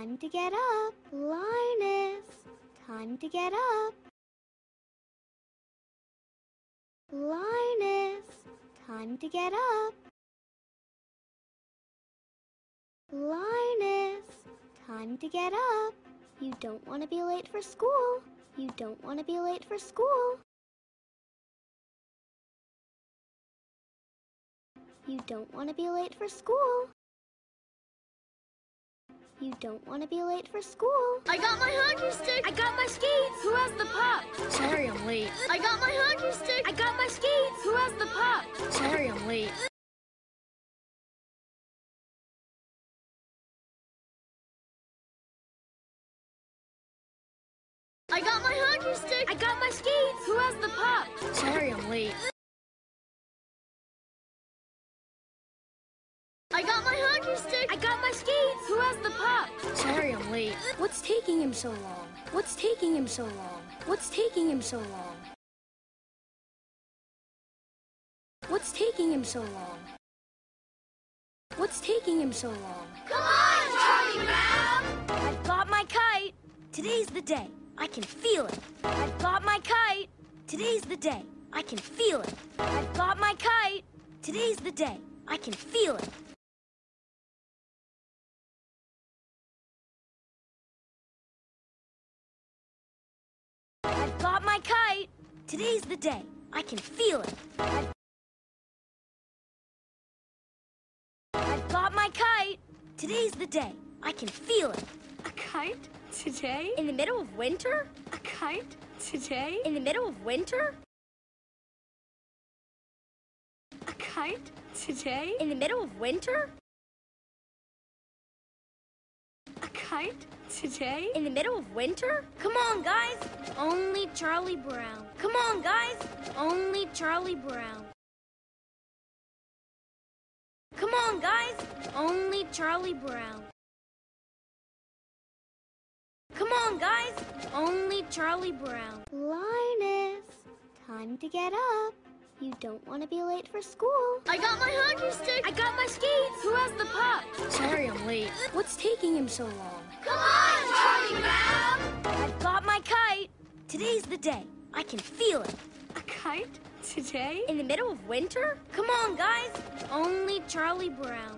time to get up. Linus, time to get up. Linus, time to get up. Linus, time to get up. You don't want to be late for school. You don't want to be late for school. You don't want to be late for school. You don't want to be late for school. I got my hockey stick. I got my skates. Who has the puck? Sorry, I'm late. I got my hockey stick. I got my skates. Who has the puck? Sorry, I'm late. I got my hockey stick. I got my skates. Who has the puck? Sorry, I'm late. I got my hockey stick. I got my skates. Who has the puck? Sorry, I'm late. What's taking him so long? What's taking him so long? What's taking him so long? What's taking him so long? What's taking him so long? Come on, Charlie Brown! I've got my kite. Today's the day. I can feel it. I've got my kite. Today's the day. I can feel it. I've got my kite. Today's the day. I can feel it. I've got my kite. Today's the day. I can feel it. I've got my kite. Today's the day. I can feel it. A kite? Today? In the middle of winter? A kite? Today? In the middle of winter? A kite? Today? In the middle of winter? A kite? Today? In the middle of winter? Come on, guys! Only Charlie Brown. Come on, guys! Only Charlie Brown. Come on, guys! Only Charlie Brown. Come on, guys! Only Charlie Brown. Linus, time to get up. You don't want to be late for school. I got my hockey stick. I got my skates. Who has the puck? Sorry, I'm late. What's taking him so long? Come on, Charlie Brown! I've got my kite. Today's the day. I can feel it. A kite? Today? In the middle of winter? Come on, guys! Only Charlie Brown.